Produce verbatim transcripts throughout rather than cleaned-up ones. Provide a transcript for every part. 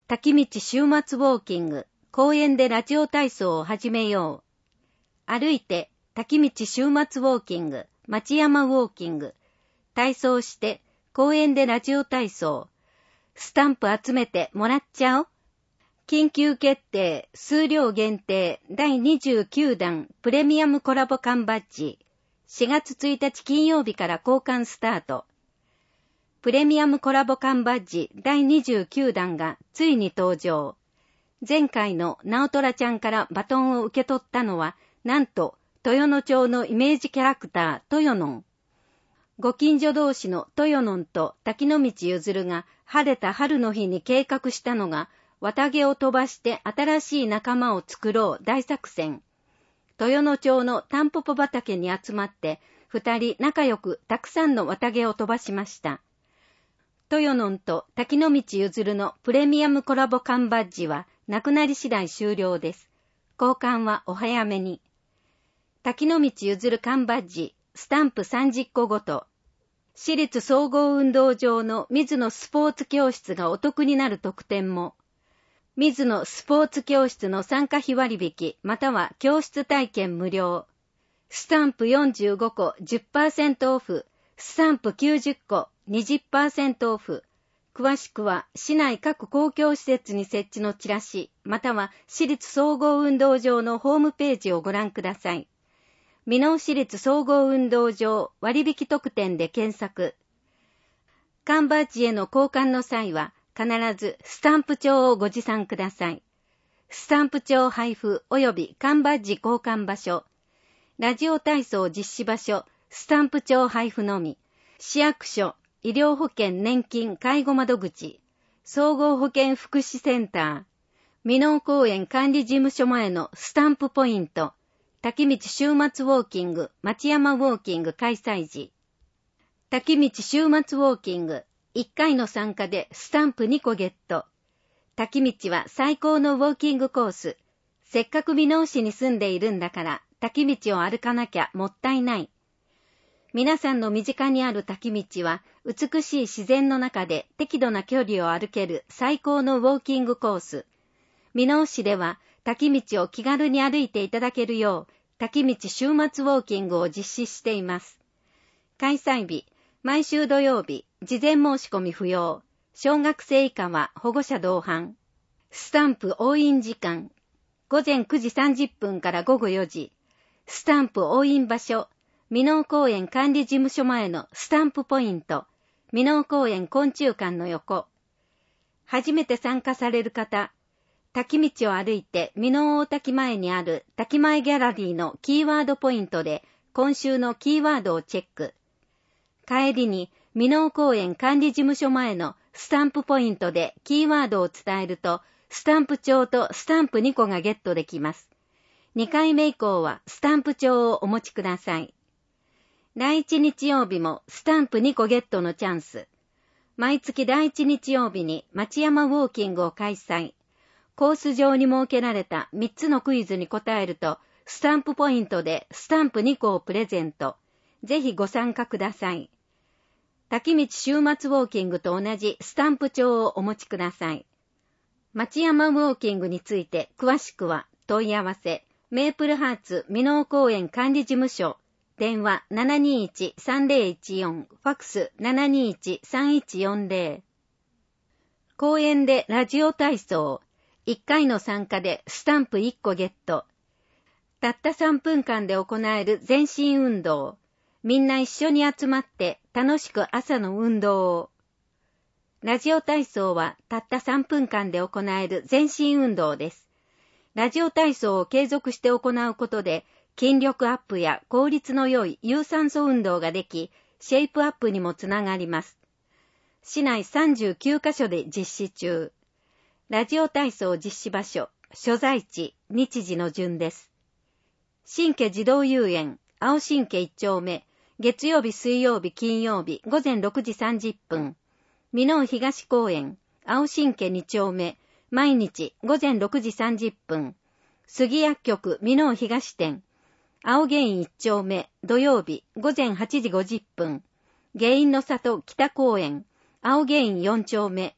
滝道週末ウォーキング、公園でラジオ体操を始めよう。歩いて滝道週末ウォーキング、町山ウォーキング、体操して公園でラジオ体操、スタンプ集めてもらっちゃお。緊急決定、数量限定だいにじゅうきゅうだんプレミアムコラボ缶バッジ、しがつついたち金曜日から交換スタート。プレミアムコラボ缶バッジだいにじゅうきゅうだんがついに登場。前回のナオトラちゃんからバトンを受け取ったのは、なんと豊野町のイメージキャラクター、豊野。ご近所同士の豊野と滝の道ゆずるが晴れた春の日に計画したのが、綿毛を飛ばして新しい仲間を作ろう大作戦。豊野町のタンポポ畑に集まって、二人仲良くたくさんの綿毛を飛ばしました。豊野と滝の道ゆずるのプレミアムコラボ缶バッジはなくなり次第終了です。交換はお早めに。滝の道ゆずる缶バッジ、スタンプさんじゅっこごと。私立総合運動場の水野スポーツ教室がお得になる特典も。水野スポーツ教室の参加費割引または教室体験無料。スタンプよんじゅうごこ じゅっパーセント オフ。スタンプきゅうじゅっこ にじゅっパーセント オフ。詳しくは市内各公共施設に設置のチラシまたは市立総合運動場のホームページをご覧ください。箕面市立総合運動場割引特典で検索。缶バッジへの交換の際は必ずスタンプ帳をご持参ください。スタンプ帳配布及び缶バッジ交換場所、ラジオ体操実施場所、スタンプ帳配布のみ、市役所、医療保険年金介護窓口、総合保健福祉センター、箕面公園管理事務所前のスタンプポイント、滝道週末ウォーキング、町山ウォーキング開催時、滝道週末ウォーキング、いっかいの参加でスタンプにこゲット。滝道は最高のウォーキングコース。せっかく箕面市に住んでいるんだから滝道を歩かなきゃもったいない。皆さんの身近にある滝道は美しい自然の中で適度な距離を歩ける最高のウォーキングコース。箕面市では滝道を気軽に歩いていただけるよう滝道週末ウォーキングを実施しています。開催日、毎週土曜日、事前申し込み不要。小学生以下は保護者同伴。スタンプ押印時間。午前くじさんじゅっぷんからごごよじ。スタンプ押印場所。箕面公園管理事務所前のスタンプポイント。箕面公園昆虫館の横。初めて参加される方。滝道を歩いて箕面大滝前にある滝前ギャラリーのキーワードポイントで今週のキーワードをチェック。帰りに箕面公園管理事務所前のスタンプポイントでキーワードを伝えると、スタンプ帳とスタンプにこがゲットできます。にかいめ以降はスタンプ帳をお持ちください。だいいち日曜日もスタンプにこゲットのチャンス。毎月だいいち日曜日に町山ウォーキングを開催。コース上に設けられたみっつのクイズに答えると、スタンプポイントでスタンプにこをプレゼント。ぜひご参加ください。滝道週末ウォーキングと同じスタンプ帳をお持ちください。町山ウォーキングについて詳しくは問い合わせ、メープルハーツ箕面公園管理事務所、電話 ななにいちさんぜろいちよん、ファックス ななにいちさんいちよんぜろ。公園でラジオ体操、いっかいの参加でスタンプいっこゲット。たったさんぷんかんで行える全身運動。みんな一緒に集まって楽しく朝の運動を。ラジオ体操はたったさんぷんかんで行える全身運動です。ラジオ体操を継続して行うことで筋力アップや効率の良い有酸素運動ができ、シェイプアップにもつながります。市内さんじゅうきゅうかしょで実施中。ラジオ体操実施場所、所在地、日時の順です。新家児童遊園、青新家いち丁目、月曜日、水曜日、金曜日、午前ろくじさんじゅっぷん。箕面東公園、青新家に丁目、毎日、午前ろくじさんじゅっぷん。杉薬局、箕面東店、青芸院いち丁目、土曜日、午前はちじごじゅっぷん。芸院の里北公園、青芸院よん丁目、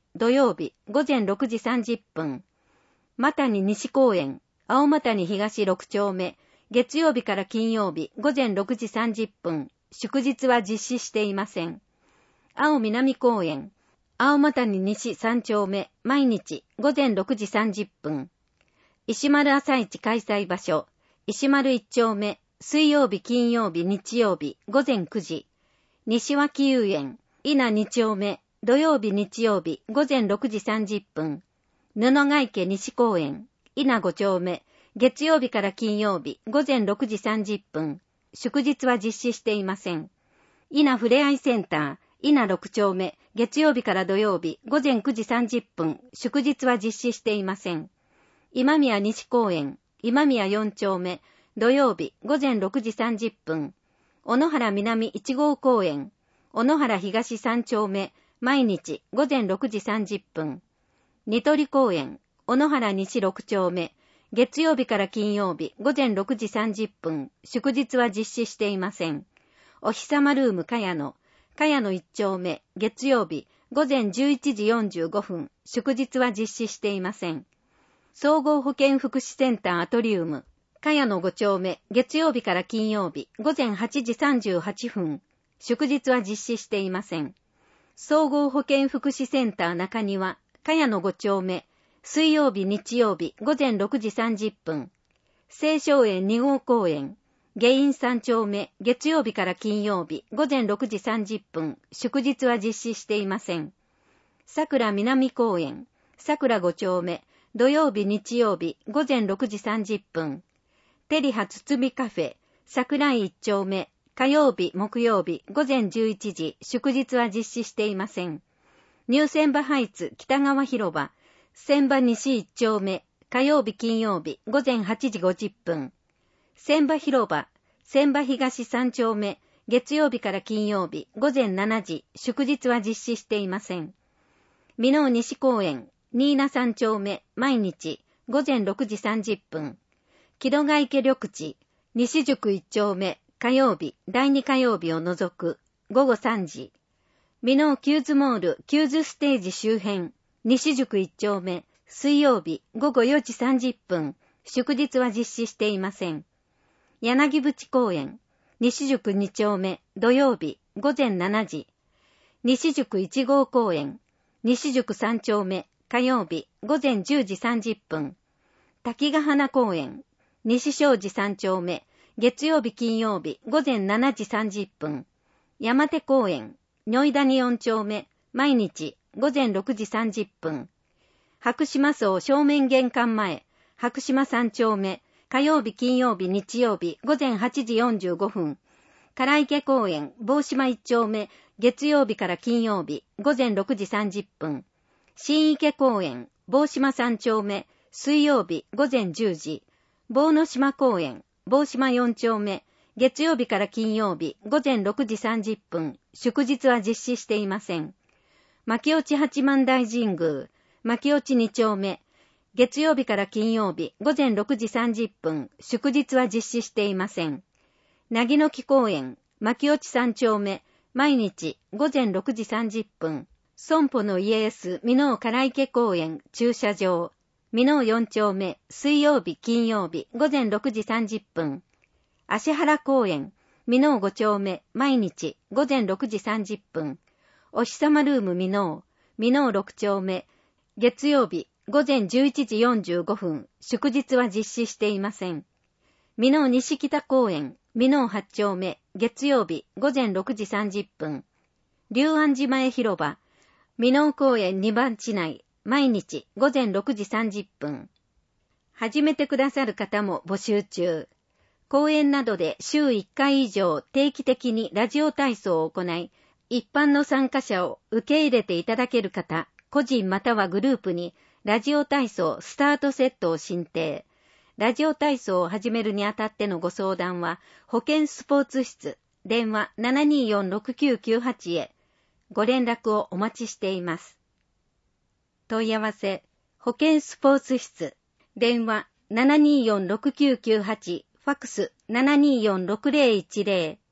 土曜日午前ろくじさんじゅっぷん。マタニ西公園、青マタニ東ろく丁目、月曜日から金曜日午前ろくじさんじゅっぷん、祝日は実施していません。青南公園、青マタニ西さん丁目、毎日午前ろくじさんじゅっぷん。石丸朝市開催場所、石丸いち丁目、水曜日金曜日日曜日午前くじ。西脇遊園、稲に丁目、土曜日日曜日午前ろくじさんじゅっぷん。布ヶ池西公園、稲ご丁目、月曜日から金曜日午前ろくじさんじゅっぷん。祝日は実施していません。稲ふれあいセンター、稲ろく丁目、月曜日から土曜日午前くじさんじゅっぷん。祝日は実施していません。今宮西公園、今宮よん丁目、土曜日午前ろくじさんじゅっぷん。小野原南いち号公園、小野原東さん丁目、毎日午前ろくじさんじゅっぷん。ニトリ公園、小野原西ろく丁目、月曜日から金曜日午前ろくじさんじゅっぷん。祝日は実施していません。お日様ルーム茅野、茅野いち丁目、月曜日午前じゅういちじよんじゅうごふん。祝日は実施していません。総合保健福祉センターアトリウム、茅野ご丁目、月曜日から金曜日午前はちじさんじゅうはっぷん。祝日は実施していません。総合保健福祉センター中庭、茅野ご丁目、水曜日日曜日午前ろくじさんじゅっぷん。青松園に号公園、下院さん丁目、月曜日から金曜日午前ろくじさんじゅっぷん。祝日は実施していません。桜南公園、桜ご丁目、土曜日日曜日午前ろくじさんじゅっぷん。テリハつつみカフェ、桜井いち丁目、火曜日木曜日午前じゅういちじ、祝日は実施していません。ニュー千葉ハイツ北川広場、千葉西いち丁目、火曜日金曜日午前はちじごじゅっぷん。千葉広場、千葉東さん丁目、月曜日から金曜日午前しちじ、祝日は実施していません。箕面西公園、新名さん丁目、毎日午前ろくじさんじゅっぷん。木戸ヶ池緑地、西宿いち丁目、火曜日、だいに火曜日を除く、午後さんじ。箕面キューズモール、キューズステージ周辺、西宿いち丁目、水曜日、午後よじさんじゅっぷん、祝日は実施していません。柳淵公園、西宿に丁目、土曜日、午前しちじ。西宿いち号公園、西宿さん丁目、火曜日、午前じゅうじさんじゅっぷん。滝ヶ花公園、西正寺さん丁目、月曜日金曜日午前しちじさんじゅっぷん。山手公園、如意谷よん丁目、毎日午前ろくじさんじゅっぷん。白島荘正面玄関前、白島さん丁目、火曜日金曜日日曜日午前はちじよんじゅうごふん。唐池公園、坊島いち丁目、月曜日から金曜日午前ろくじさんじゅっぷん。新池公園、坊島さん丁目、水曜日午前じゅうじ。坊野島公園、坊島よん丁目、月曜日から金曜日午前ろくじさんじゅっぷん。祝日は実施していません。牧落八幡大神宮、牧落に丁目、月曜日から金曜日午前ろくじさんじゅっぷん。祝日は実施していません。凪の木公園、牧落さん丁目、毎日午前ろくじさんじゅっぷん。損保の家康箕面唐池公園駐車場、箕面よん丁目、水曜日金曜日午前ろくじさんじゅっぷん。芦原公園、箕面ご丁目、毎日午前ろくじさんじゅっぷん。お日様ルーム箕面、箕面ろく丁目、月曜日午前じゅういちじよんじゅうごふん。祝日は実施していません。箕面西北公園、箕面はち丁目、月曜日午前ろくじさんじゅっぷん。龍安寺前広場、箕面公園に番地内、毎日午前ろくじさんじゅっぷん。始めてくださる方も募集中。公園などで週いっかい以上定期的にラジオ体操を行い、一般の参加者を受け入れていただける方、個人またはグループにラジオ体操スタートセットを進呈。ラジオ体操を始めるにあたってのご相談は、保健スポーツ室、電話 ななにーよんろくきゅうきゅうはち へご連絡をお待ちしています。問い合わせ、保健スポーツ室、電話 ななにーよんろくきゅうきゅうはち、ファックス ななにーよんろくぜろいちぜろ